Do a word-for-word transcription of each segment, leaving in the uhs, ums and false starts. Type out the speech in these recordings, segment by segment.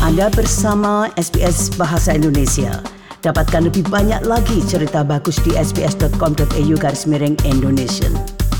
Anda bersama S B S Bahasa Indonesia. Dapatkan lebih banyak lagi cerita bagus di sbs.com.au garis miring Indonesian.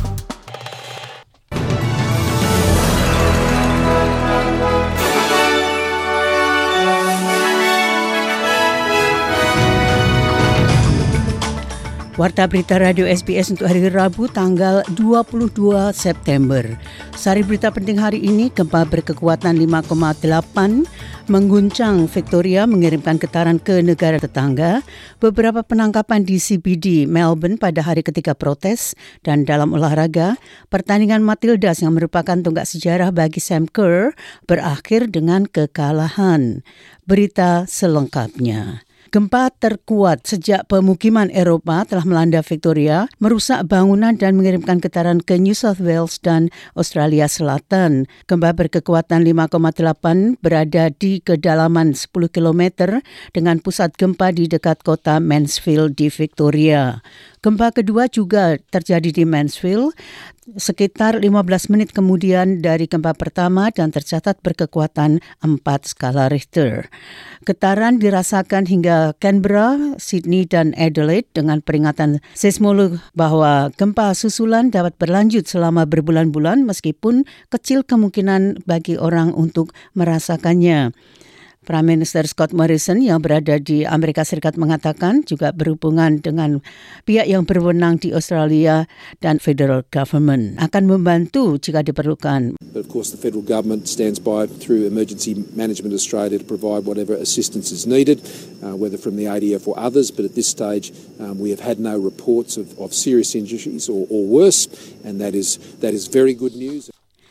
Warta Berita Radio S B S untuk hari Rabu tanggal dua puluh dua September. Sari berita penting hari ini, gempa berkekuatan lima koma delapan mengguncang Victoria, mengirimkan getaran ke negara tetangga. Beberapa penangkapan di C B D Melbourne pada hari ketiga protes. Dan dalam olahraga, pertandingan Matildas yang merupakan tonggak sejarah bagi Sam Kerr berakhir dengan kekalahan. Berita selengkapnya. Gempa terkuat sejak pemukiman Eropah telah melanda Victoria, merusak bangunan dan mengirimkan getaran ke New South Wales dan Australia Selatan. Gempa berkekuatan lima koma delapan berada di kedalaman sepuluh kilometer dengan pusat gempa di dekat kota Mansfield di Victoria. Gempa kedua juga terjadi di Mansfield sekitar lima belas menit kemudian dari gempa pertama dan tercatat berkekuatan empat skala Richter. Getaran dirasakan hingga Canberra, Sydney dan Adelaide dengan peringatan seismolog bahwa gempa susulan dapat berlanjut selama berbulan-bulan meskipun kecil kemungkinan bagi orang untuk merasakannya. Prime Minister Scott Morrison yang berada di Amerika Serikat mengatakan juga berhubungan dengan pihak yang berwenang di Australia dan federal government akan membantu jika diperlukan. But of course the federal government stands by through Emergency Management Australia to provide whatever assistance is needed, uh, whether from the A D F or others. But at this stage um, we have had no reports of, of serious injuries or, or worse, and that is that is very good news.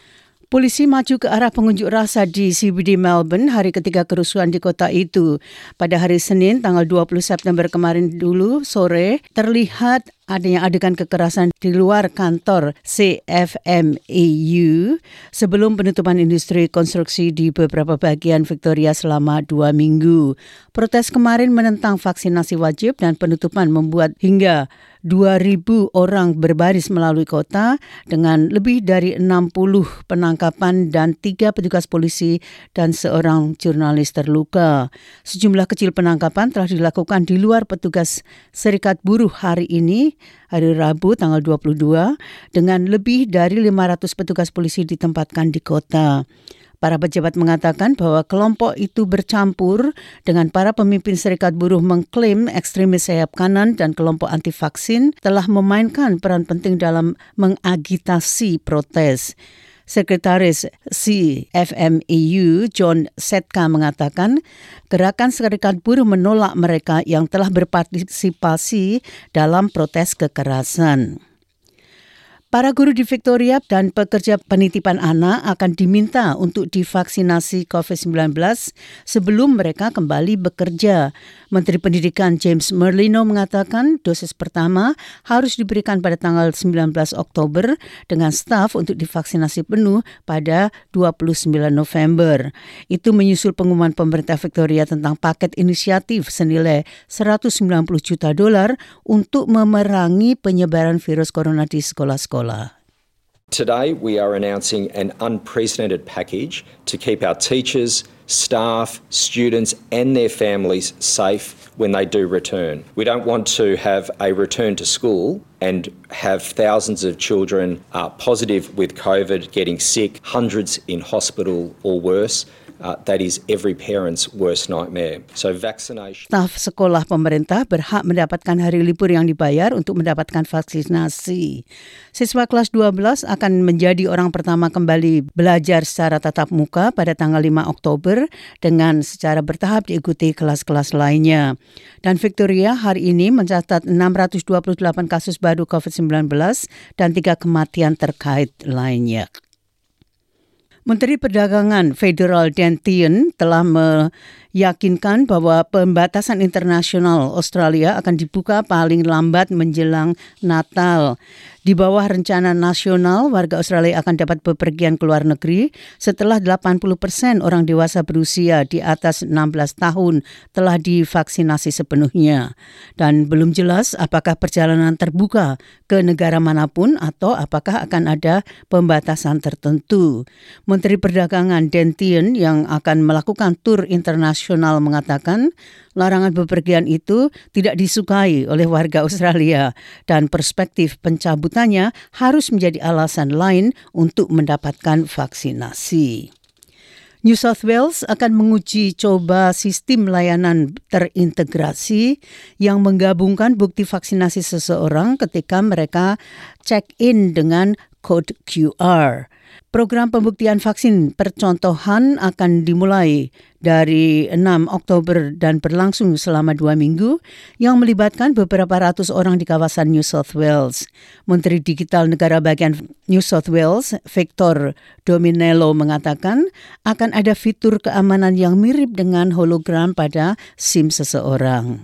Polisi maju ke arah pengunjuk rasa di C B D Melbourne hari ketiga kerusuhan di kota itu. Pada hari Senin, tanggal dua puluh September kemarin dulu sore, terlihat adanya adegan kekerasan di luar kantor C F M E U sebelum penutupan industri konstruksi di beberapa bagian Victoria selama dua minggu. Protes kemarin menentang vaksinasi wajib dan penutupan membuat hingga dua ribu orang berbaris melalui kota dengan lebih dari enam puluh penangkapan dan tiga petugas polisi dan seorang jurnalis terluka. Sejumlah kecil penangkapan telah dilakukan di luar petugas Serikat Buruh hari ini, hari Rabu tanggal dua puluh dua, dengan lebih dari lima ratus petugas polisi ditempatkan di kota. Para pejabat mengatakan bahwa kelompok itu bercampur dengan para pemimpin Serikat Buruh mengklaim ekstremis sayap kanan dan kelompok anti-vaksin telah memainkan peran penting dalam mengagitasi protes. Sekretaris C F M E U John Setka mengatakan gerakan Serikat Buruh menolak mereka yang telah berpartisipasi dalam protes kekerasan. Para guru di Victoria dan pekerja penitipan anak akan diminta untuk divaksinasi covid sembilan belas sebelum mereka kembali bekerja. Menteri Pendidikan James Merlino mengatakan dosis pertama harus diberikan pada tanggal sembilan belas Oktober dengan staf untuk divaksinasi penuh pada dua puluh sembilan November. Itu menyusul pengumuman pemerintah Victoria tentang paket inisiatif senilai seratus sembilan puluh juta dolar untuk memerangi penyebaran virus corona di sekolah-sekolah. Today we are announcing an unprecedented package to keep our teachers, staff, students and their families safe when they do return. We don't want to have a return to school and have thousands of children uh, positive with COVID, getting sick, hundreds in hospital or worse. Uh, that is every parent's worst nightmare. So vaccination. Staf sekolah pemerintah berhak mendapatkan hari libur yang dibayar untuk mendapatkan vaksinasi. Siswa kelas dua belas akan menjadi orang pertama kembali belajar secara tatap muka pada tanggal lima Oktober dengan secara bertahap diikuti kelas-kelas lainnya. Dan Victoria hari ini mencatat enam ratus dua puluh delapan kasus baru covid sembilan belas dan tiga kematian terkait lainnya. Menteri Perdagangan Federal Dan Tehan telah yakinkan bahwa pembatasan internasional Australia akan dibuka paling lambat menjelang Natal. Di bawah rencana nasional, warga Australia akan dapat bepergian ke luar negeri setelah delapan puluh persen orang dewasa berusia di atas enam belas tahun telah divaksinasi sepenuhnya. Dan belum jelas apakah perjalanan terbuka ke negara manapun atau apakah akan ada pembatasan tertentu. Menteri Perdagangan Dan Tehan yang akan melakukan tur internasional mengatakan larangan bepergian itu tidak disukai oleh warga Australia dan perspektif pencabutannya harus menjadi alasan lain untuk mendapatkan vaksinasi. New South Wales akan menguji coba sistem layanan terintegrasi yang menggabungkan bukti vaksinasi seseorang ketika mereka check-in dengan kode Q R. Program pembuktian vaksin percontohan akan dimulai dari enam Oktober dan berlangsung selama dua minggu yang melibatkan beberapa ratus orang di kawasan New South Wales. Menteri Digital Negara Bagian New South Wales, Victor Dominello, mengatakan akan ada fitur keamanan yang mirip dengan hologram pada SIM seseorang.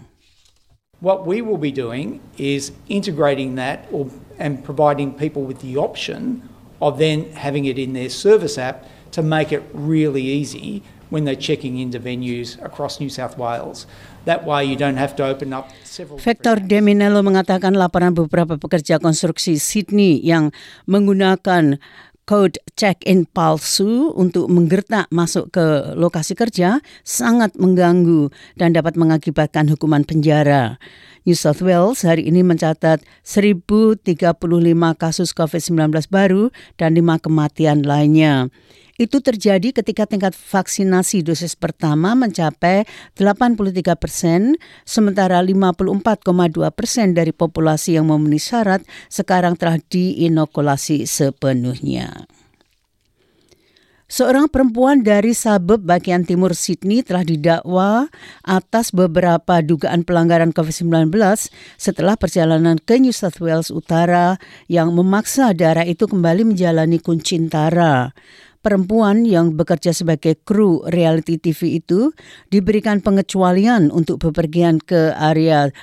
What we will be doing is integrating that or, and providing people with the option of then having it in their service app to make it really easy when they're checking into venues across New South Wales. That way you don't have to open up several... Victor Dominello mengatakan laporan beberapa pekerja konstruksi Sydney yang menggunakan kode check-in palsu untuk menggertak masuk ke lokasi kerja sangat mengganggu dan dapat mengakibatkan hukuman penjara. New South Wales hari ini mencatat seribu tiga puluh lima kasus covid sembilan belas baru dan lima kematian lainnya. Itu terjadi ketika tingkat vaksinasi dosis pertama mencapai delapan puluh tiga persen, sementara lima puluh empat koma dua persen dari populasi yang memenuhi syarat sekarang telah diinokulasi sepenuhnya. Seorang perempuan dari suburb bagian timur Sydney telah didakwa atas beberapa dugaan pelanggaran covid sembilan belas setelah perjalanan ke New South Wales Utara yang memaksa daerah itu kembali menjalani kuncintara. Perempuan yang bekerja sebagai kru reality T V itu diberikan pengecualian untuk bepergian ke area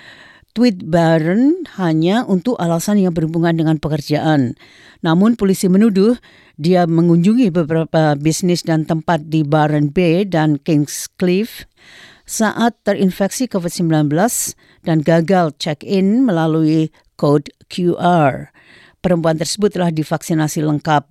Tweedbarren hanya untuk alasan yang berhubungan dengan pekerjaan. Namun polisi menuduh dia mengunjungi beberapa bisnis dan tempat di Byron Bay dan Kingscliff saat terinfeksi covid sembilan belas dan gagal check-in melalui kode Q R. Perempuan tersebut telah divaksinasi lengkap.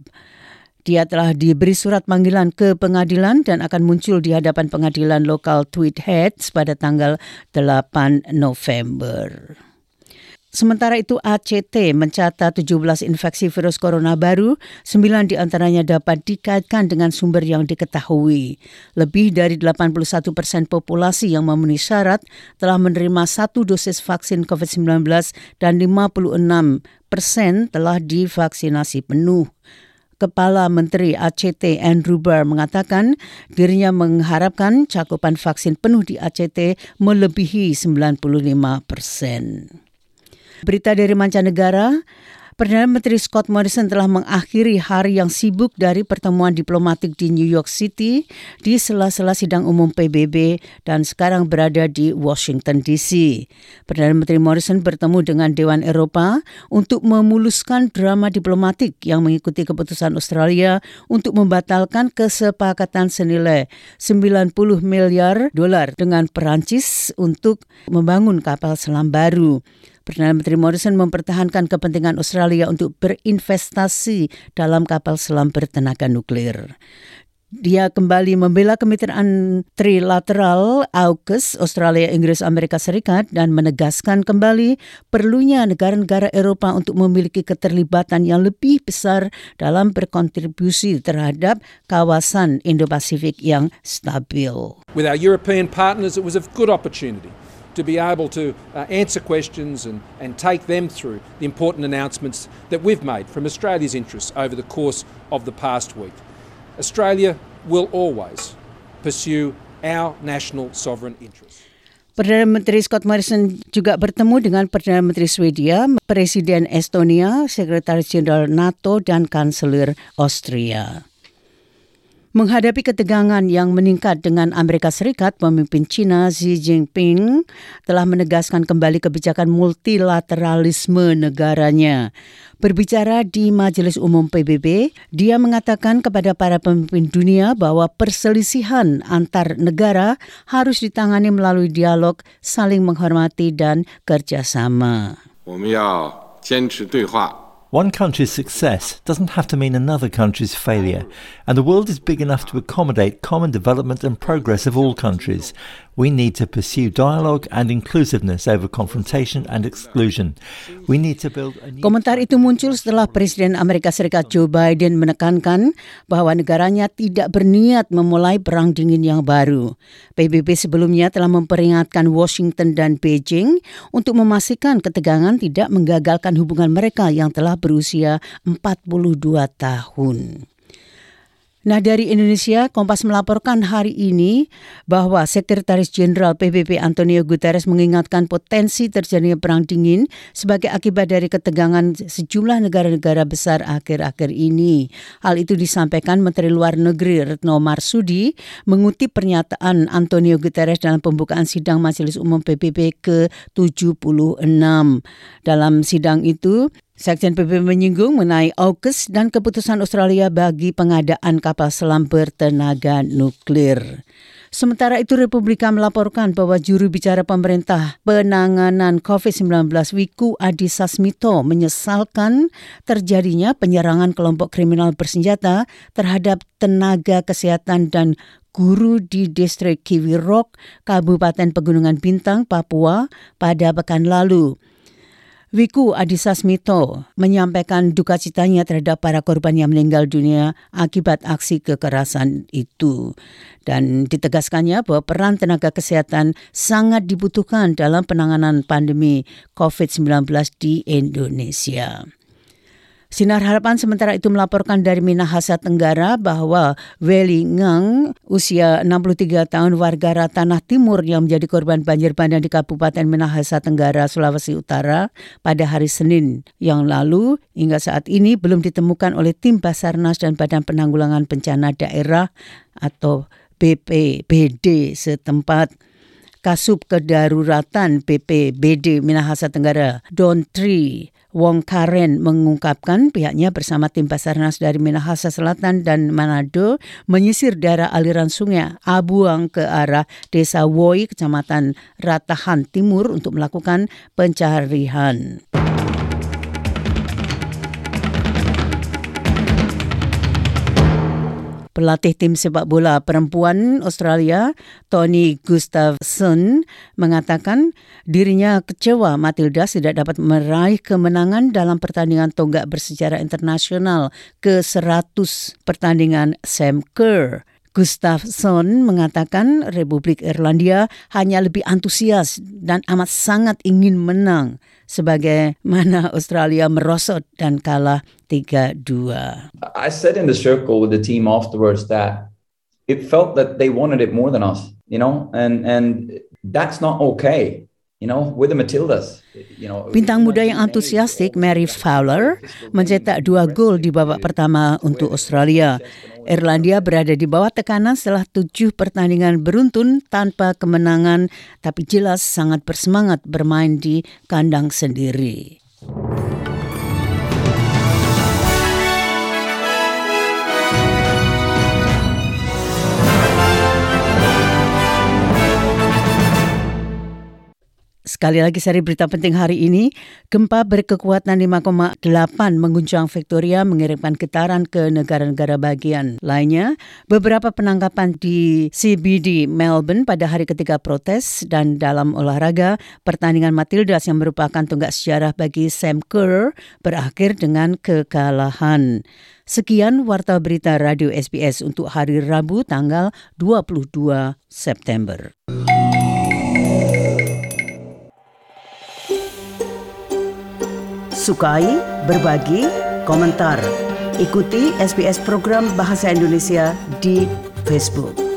Dia telah diberi surat panggilan ke pengadilan dan akan muncul di hadapan pengadilan lokal Tweed Heads pada tanggal delapan November. Sementara itu A C T mencatat tujuh belas infeksi virus corona baru, sembilan diantaranya dapat dikaitkan dengan sumber yang diketahui. Lebih dari delapan puluh satu persen populasi yang memenuhi syarat telah menerima satu dosis vaksin covid sembilan belas dan lima puluh enam persen telah divaksinasi penuh. Kepala Menteri A C T Andrew Barr mengatakan dirinya mengharapkan cakupan vaksin penuh di A C T melebihi sembilan puluh lima persen. Berita dari mancanegara, Perdana Menteri Scott Morrison telah mengakhiri hari yang sibuk dari pertemuan diplomatik di New York City di sela-sela sidang umum P B B dan sekarang berada di Washington D C. Perdana Menteri Morrison bertemu dengan Dewan Eropa untuk memuluskan drama diplomatik yang mengikuti keputusan Australia untuk membatalkan kesepakatan senilai sembilan puluh miliar dolar dengan Perancis untuk membangun kapal selam baru. Perdana Menteri Morrison mempertahankan kepentingan Australia untuk berinvestasi dalam kapal selam bertenaga nuklir. Dia kembali membela kemitraan trilateral AUKUS Australia, Inggris, Amerika Serikat dan menegaskan kembali perlunya negara-negara Eropa untuk memiliki keterlibatan yang lebih besar dalam berkontribusi terhadap kawasan Indo-Pasifik yang stabil. With our European partners, it was a good opportunity to be able to uh, answer questions and, and take them through the important announcements that we've made from Australia's interests over the course of the past week. Australia will always pursue our national sovereign interests. Perdana Menteri Scott Morrison juga bertemu dengan Perdana Menteri Swedia, Presiden Estonia, Sekretaris Jenderal NATO dan Kanselir Austria. Menghadapi ketegangan yang meningkat dengan Amerika Serikat, pemimpin China Xi Jinping telah menegaskan kembali kebijakan multilateralisme negaranya. Berbicara di Majelis Umum P B B, dia mengatakan kepada para pemimpin dunia bahwa perselisihan antar negara harus ditangani melalui dialog, saling menghormati dan kerjasama. One country's success doesn't have to mean another country's failure, and the world is big enough to accommodate common development and progress of all countries. We need to pursue dialogue and inclusiveness over confrontation and exclusion. We need to build a new... Komentar itu muncul setelah Presiden Amerika Serikat Joe Biden menekankan bahwa negaranya tidak berniat memulai perang dingin yang baru. P B B sebelumnya telah memperingatkan Washington dan Beijing untuk memastikan ketegangan tidak menggagalkan hubungan mereka yang telah berusia empat puluh dua tahun. Nah, dari Indonesia, Kompas melaporkan hari ini bahwa Sekretaris Jenderal P B B Antonio Guterres mengingatkan potensi terjadinya perang dingin sebagai akibat dari ketegangan sejumlah negara-negara besar akhir-akhir ini. Hal itu disampaikan Menteri Luar Negeri Retno Marsudi mengutip pernyataan Antonio Guterres dalam pembukaan sidang Majelis Umum P B B ke tujuh puluh enam. Dalam sidang itu, Sekjen P B B menyinggung mengenai AUKUS dan keputusan Australia bagi pengadaan kapal selam bertenaga nuklir. Sementara itu, Republika melaporkan bahwa juru bicara pemerintah penanganan covid sembilan belas Wiku Adhisa Smito menyesalkan terjadinya penyerangan kelompok kriminal bersenjata terhadap tenaga kesehatan dan guru di distrik Kiwi Rock, Kabupaten Pegunungan Bintang, Papua pada pekan lalu. Wiku Adhisa Smito menyampaikan duka citanya terhadap para korban yang meninggal dunia akibat aksi kekerasan itu. Dan ditegaskannya bahwa peran tenaga kesehatan sangat dibutuhkan dalam penanganan pandemi covid sembilan belas di Indonesia. Sinar Harapan sementara itu melaporkan dari Minahasa Tenggara bahwa Weli Ngang, usia enam puluh tiga tahun warga Ratanah Timur yang menjadi korban banjir bandang di Kabupaten Minahasa Tenggara, Sulawesi Utara pada hari Senin yang lalu, hingga saat ini belum ditemukan oleh tim Basarnas dan Badan Penanggulangan Bencana Daerah atau B P B D setempat. Kasub Kedaruratan B P B D Minahasa Tenggara, Don Tri Wong Karen mengungkapkan pihaknya bersama tim Basarnas dari Minahasa Selatan dan Manado menyisir daerah aliran sungai Abuang ke arah Desa Woi, Kecamatan Ratahan Timur untuk melakukan pencarian. Pelatih tim sepak bola perempuan Australia, Tony Gustafson, mengatakan dirinya kecewa Matildas tidak dapat meraih kemenangan dalam pertandingan tonggak bersejarah internasional ke seratus pertandingan Sam Kerr. Gustafson mengatakan Republik Irlandia hanya lebih antusias dan amat sangat ingin menang, sebagaimana Australia merosot dan kalah tiga dua. I said in the circle with the team afterwards that it felt that they wanted it more than us, you know, and and that's not okay. You know, with the Matildas, you know. Bintang muda yang antusiastik Mary Fowler mencetak dua gol di babak pertama untuk Australia. Irlandia berada di bawah tekanan setelah tujuh pertandingan beruntun tanpa kemenangan, tapi jelas sangat bersemangat bermain di kandang sendiri. Sekali lagi seri berita penting hari ini, gempa berkekuatan lima koma delapan mengguncang Victoria, mengirimkan getaran ke negara-negara bagian lainnya. Beberapa penangkapan di C B D Melbourne pada hari ketiga protes, dan dalam olahraga, pertandingan Matildas yang merupakan tonggak sejarah bagi Sam Kerr berakhir dengan kekalahan. Sekian Warta Berita Radio S B S untuk hari Rabu tanggal dua puluh dua September. Sukai, berbagi, komentar. Ikuti S B S program Bahasa Indonesia di Facebook.